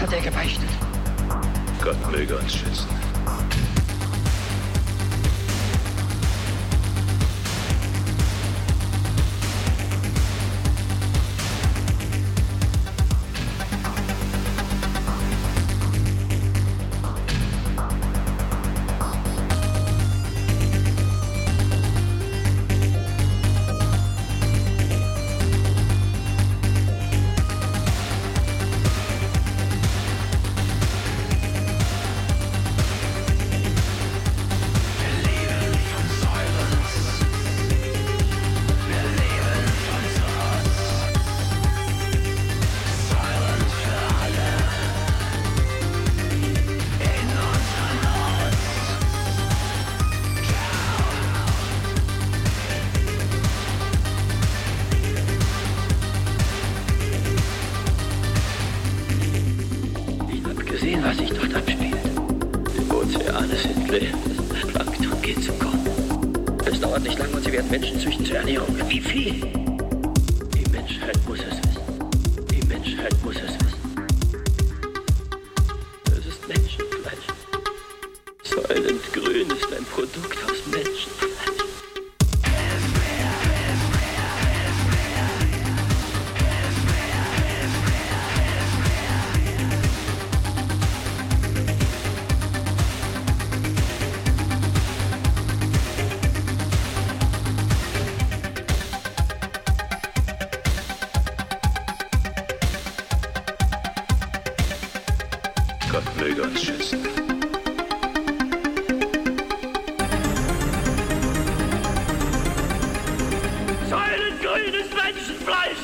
hat er gebeichtet? Gott möge uns schützen. Was sich dort abspielt. Die Ozeane sind leer, das Plankton geht zum Kochen. Es dauert nicht lange und sie werden Menschen züchten zur Ernährung. Wie viel? Die Menschheit muss es wissen. Die Menschheit muss es wissen. Es ist Menschenfleisch. Soylent Grün ist ein Produkt aus Menschenfleisch. Gott möge uns schützen. Säulengrün ist Menschenfleisch!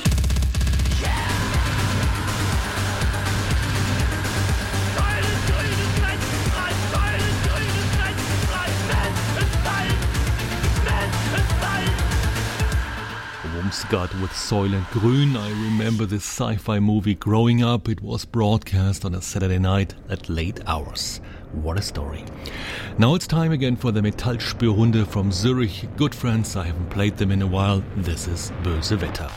Säulengrün ist Menschenfleisch! Säulengrün ist Menschenfleisch! Menschenfleisch! Menschenfleisch! Wumsgard with Soylent Grün. I remember this sci-fi movie growing up. It was broadcast on a Saturday night at late hours. What a story. Now it's time again for the Metallspürhunde from Zurich. Good friends, I haven't played them in a while. This is Böse Wetter.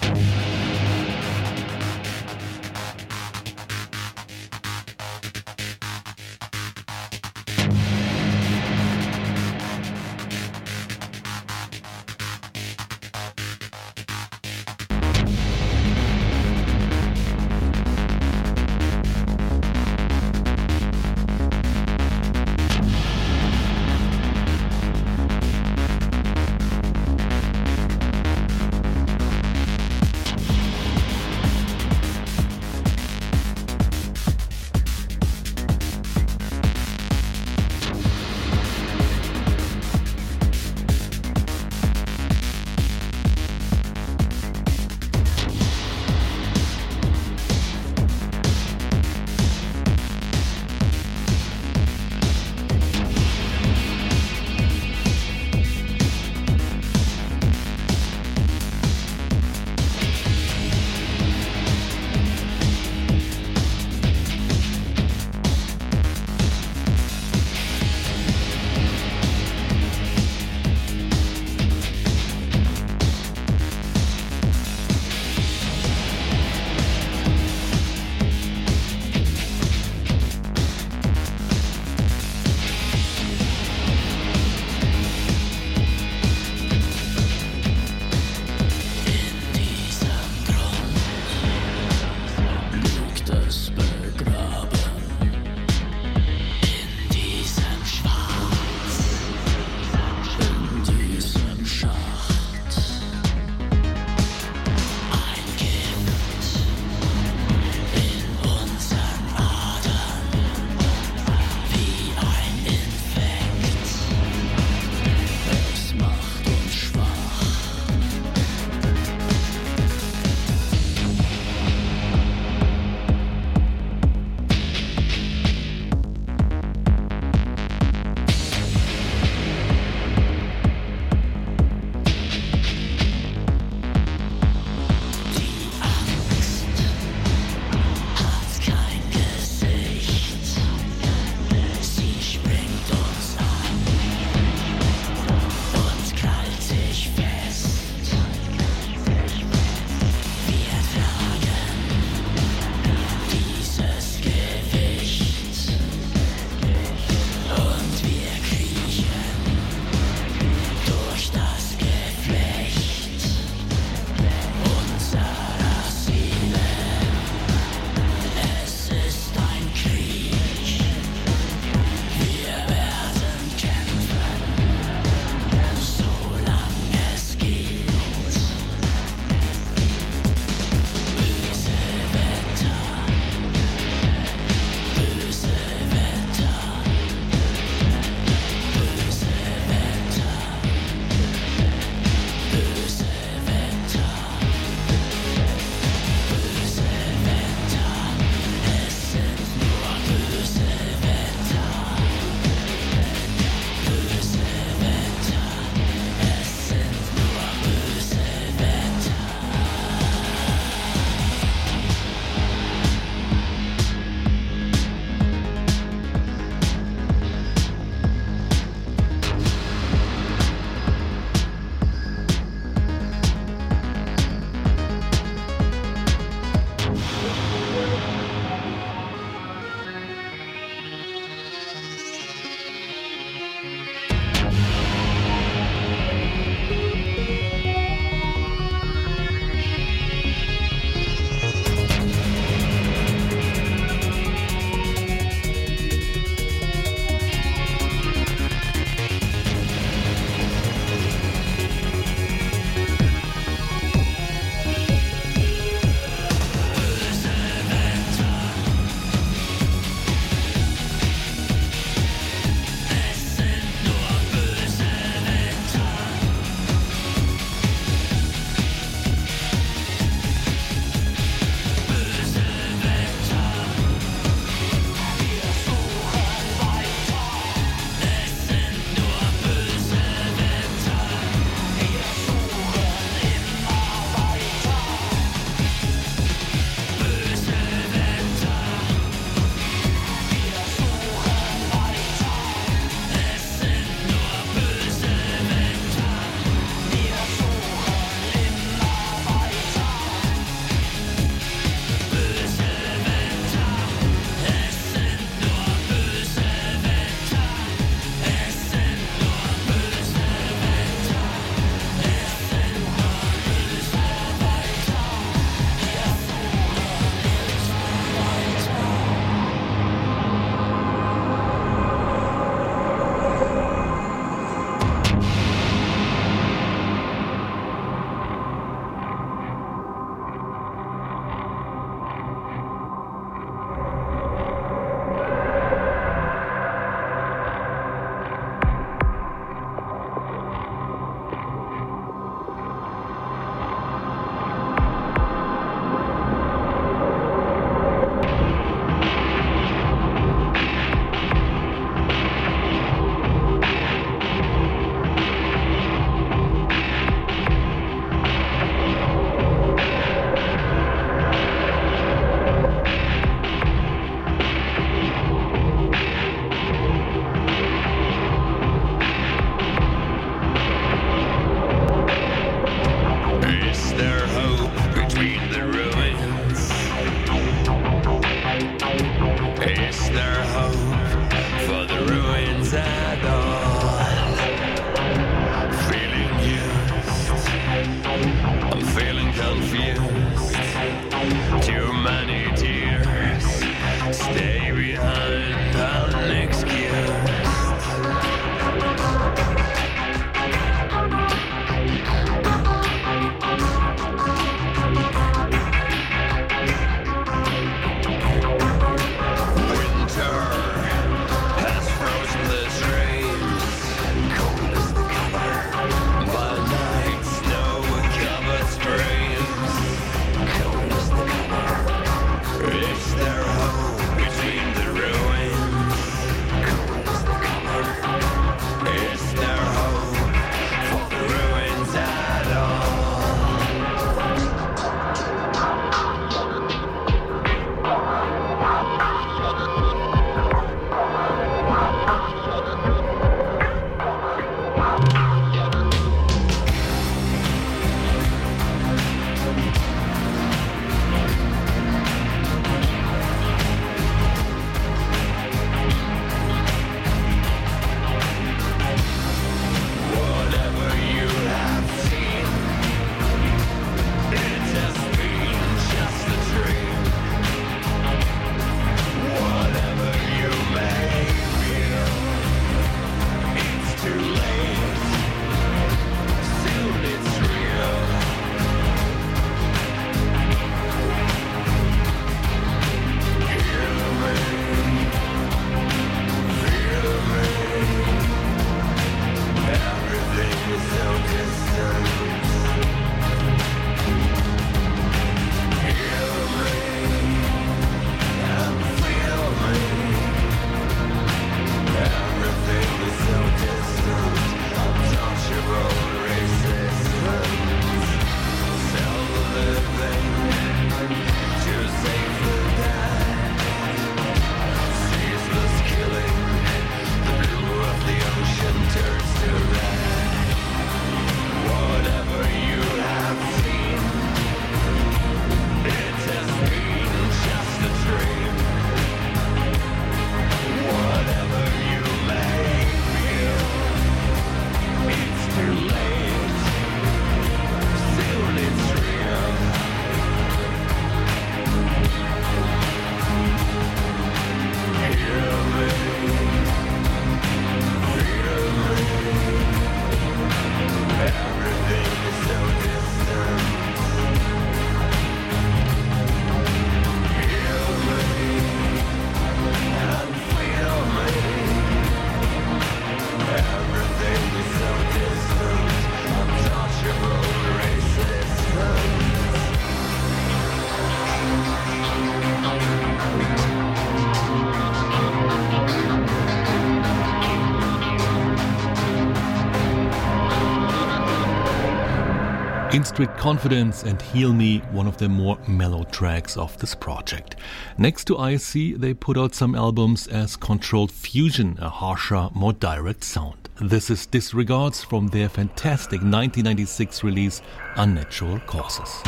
In Strict Confidence and Heal Me, one of the more mellow tracks of this project. Next to ISC, they put out some albums as Controlled Fusion, a harsher, more direct sound. This is Disregards from their fantastic 1996 release, Unnatural Causes.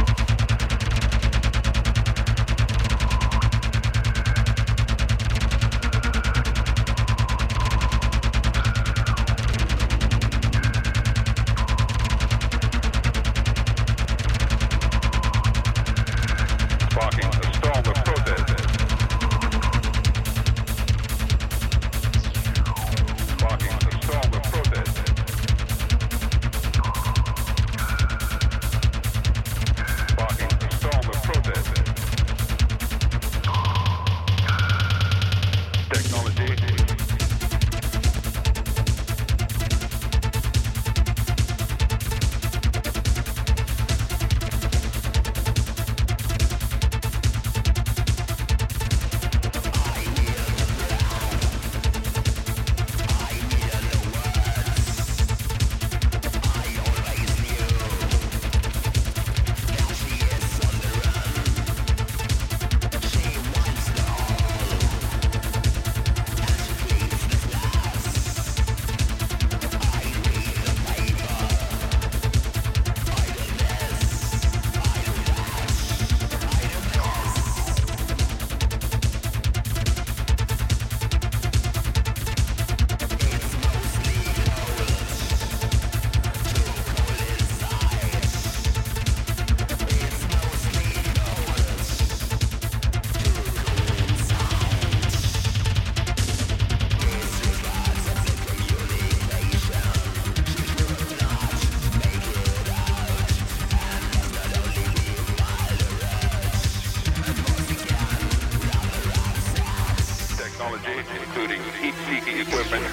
Including heat-seeking equipment.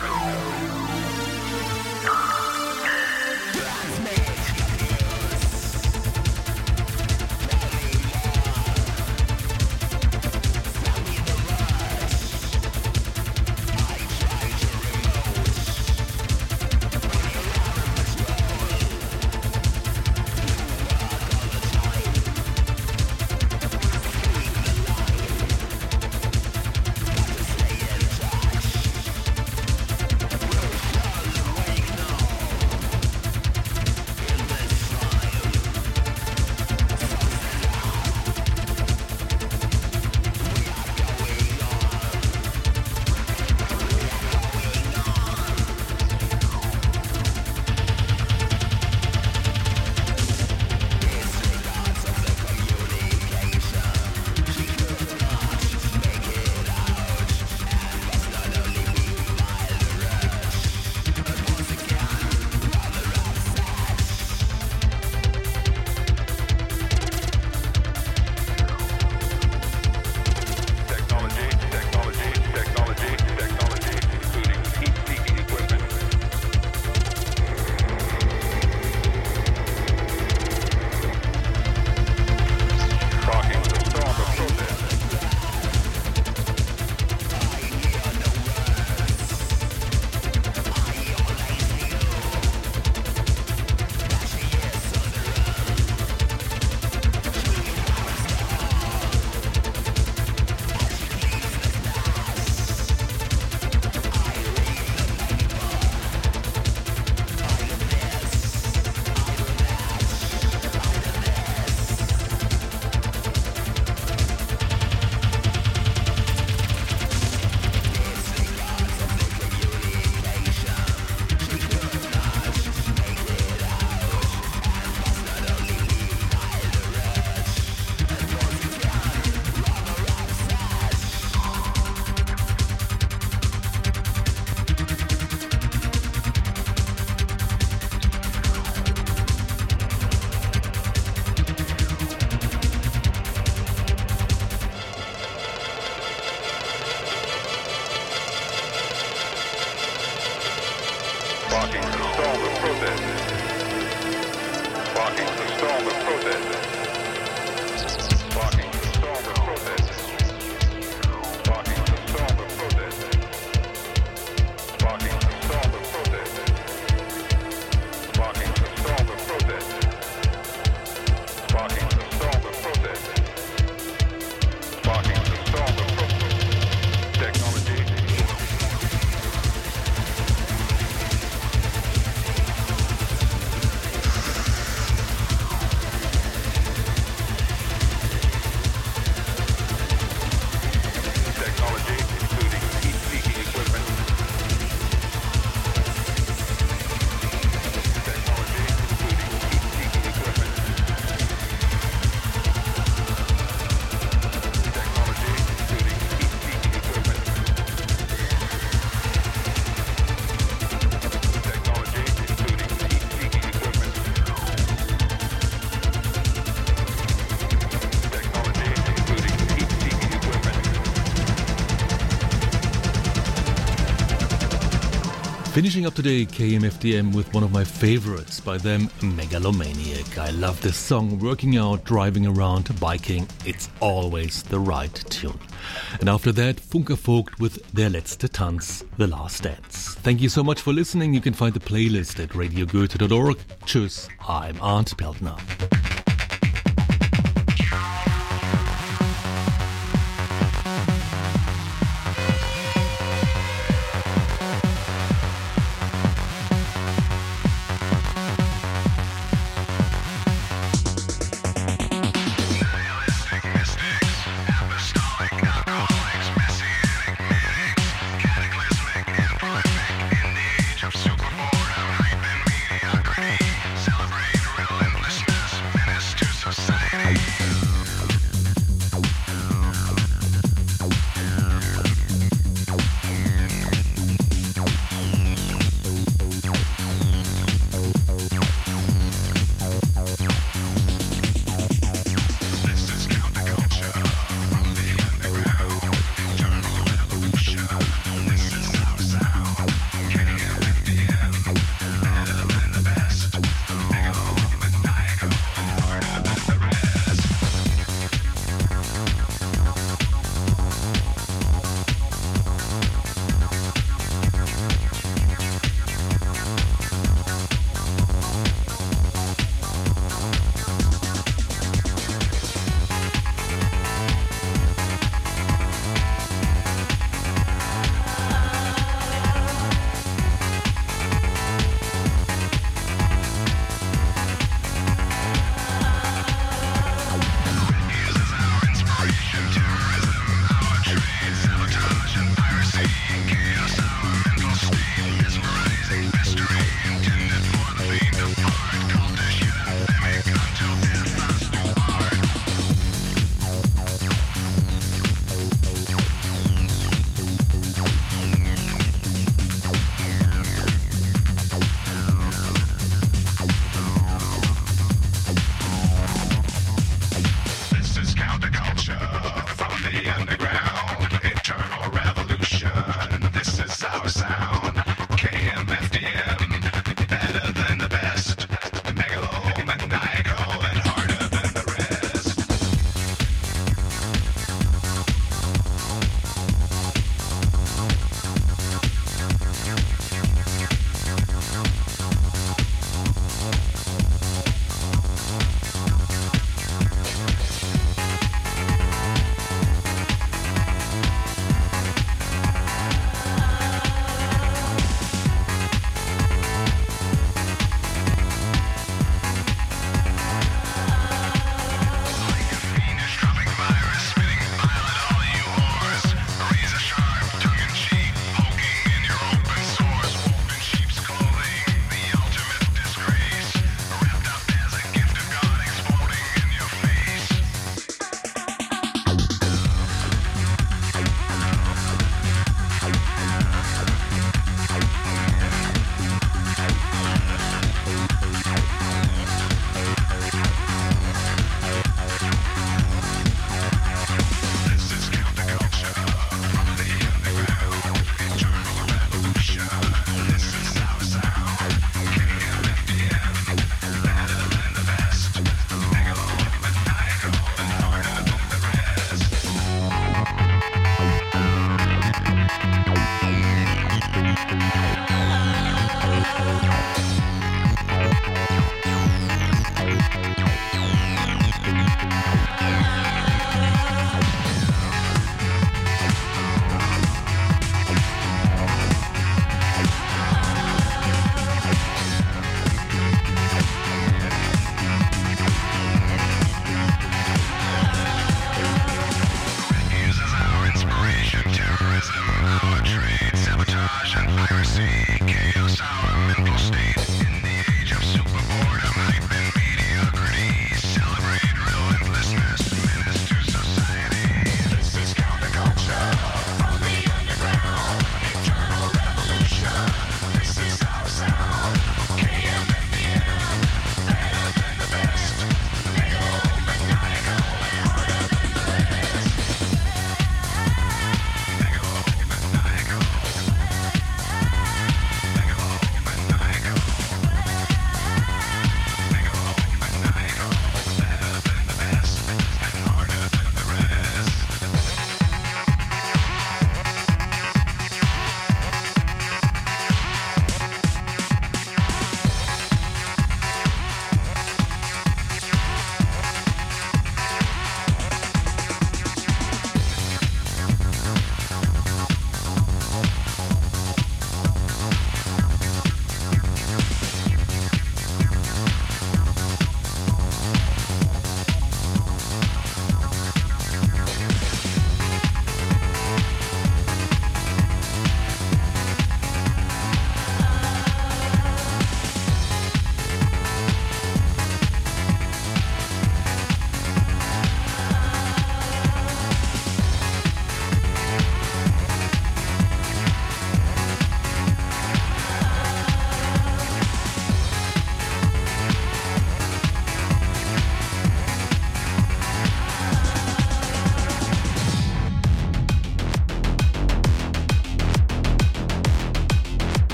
Finishing up today, KMFDM with one of my favorites, by them, Megalomaniac. I love this song, working out, driving around, biking, it's always the right tune. And after that, Funkervogt with Der letzte Tanz, The Last Dance. Thank you so much for listening. You can find the playlist at radiogoethe.org. Tschüss, I'm Arndt Peltner.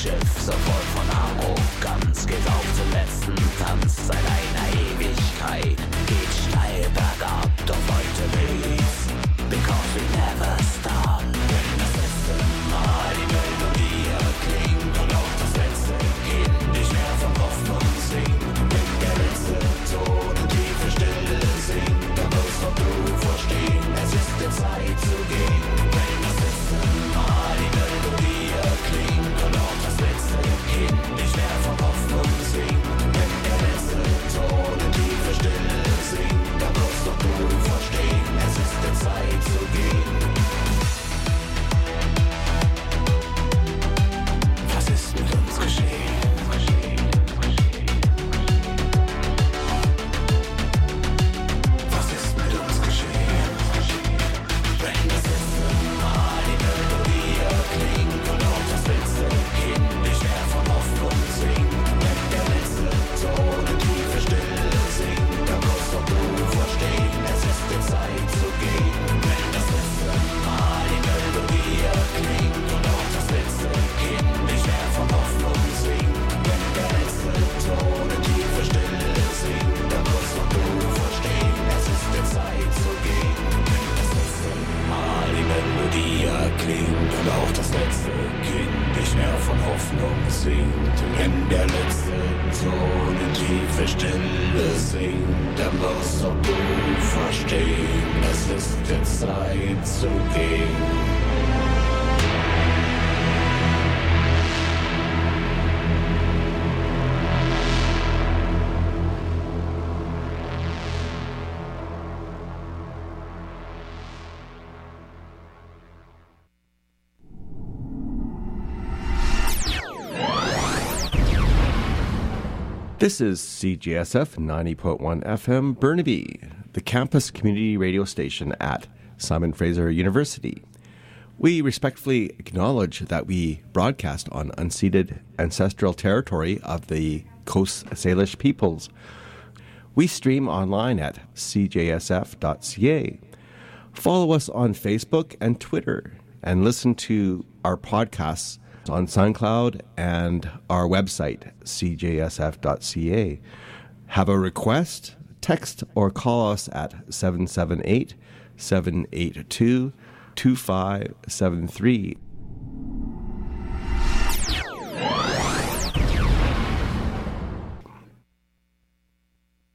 Schiff, so voll von Arroganz, geht auf den letzten Tanz seit einer Ewigkeit, geht steil bergab, doch heute nichts, because we never stop. Wenn das letzte Mal die Melodie erklingt und auch das letzte Kind nicht mehr von Hoffnung singt, wenn der letzte Ton und tiefe Stille singt, dann wirst auch du verstehen, es ist die Zeit zu gehen. Wenn das letzte Mal die Melodie erklingt und auch das letzte Kind nicht mehr von Hoffnung singt, wenn der letzte Ton und tiefe Stille singt, dann wirst auch du verstehen, es ist die Zeit zu gehen. Was ist mit uns geschehen? Was ist mit uns geschehen? Wenn das letzte Mal die Melodie erklingt und auch das letzte Kind nicht mehr von Hoffnung singt, wenn der letzte Ton in tiefe Stille singt, dann wirst doch du verstehen, es ist die Zeit zu gehen. Wenn das letzte Mal die Melodie erklingt und auch das letzte Kind nicht mehr von Hoffnung singt, wenn der letzte Ton in tiefe Stille singt, dann wirst doch du verstehen, es ist die Zeit zu gehen. Wenn das letzte Mal die Melodie erklingt und auch das letzte Kind nicht mehr von Hoffnung singt, wenn der letzte Ton in tiefe Stille singt, dann wirst doch du verstehen, es ist die Zeit zu gehen. This is CJSF 90.1 FM Burnaby, the campus community radio station at Simon Fraser University. We respectfully acknowledge that we broadcast on unceded ancestral territory of the Coast Salish peoples. We stream online at cjsf.ca. Follow us on Facebook and Twitter, and listen to our podcasts on SoundCloud and our website, cjsf.ca. Have a request? Text or call us at 778-782-2573.